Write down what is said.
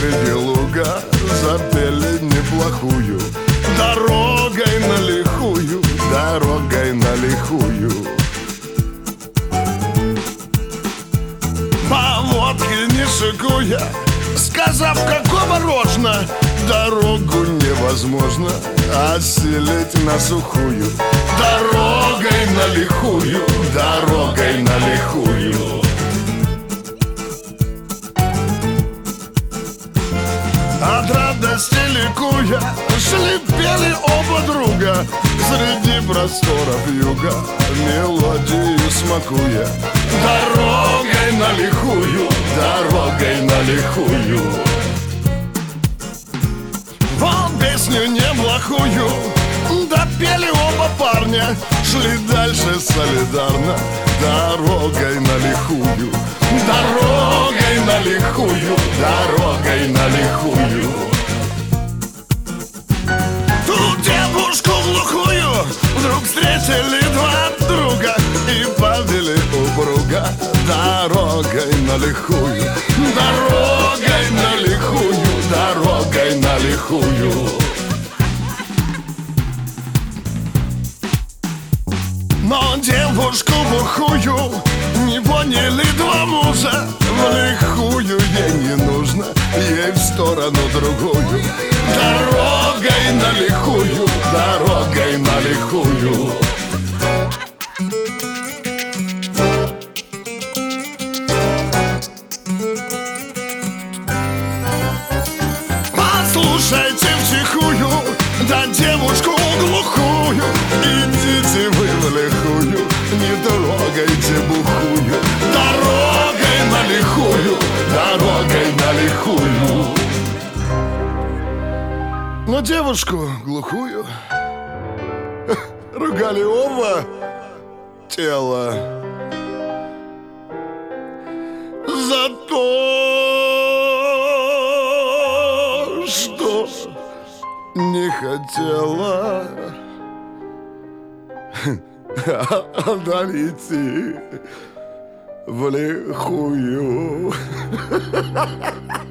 среди луга запели неплохую. Дорогой на лихую, дорогой на лихую. По водке не шикуя, сказав, какого рожна, дорогу невозможно осилить на сухую. Дорогой на лихую, дорогой на лихую. От радости ликуя шли, пели оба друга среди просторов юга, мелодию смакуя. Дорогой на лихую, дорогой на лихую. Вот песню неплохую допели оба парня, шли дальше солидарно, дорогой на лихую. Дорогой на лихую, дорогой на лихую. Ту девушку глухую вдруг встретили два друга и повели упруга дорогой на лихую. Дорогой на лихую, дорогой на лихую. Но девушку глухую не поняли два мужа. В лихую ей не нужно, ей в сторону другую. Дорогой на лихую, дорогой на лихую. Послушайте втихую, да девушку глухую, идите вы в лихую, не трогайте бухую. Дорогой на лихую, дорогой на лихую. Но девушку глухую ругали оба тела за то, что не хотела идти в лихую.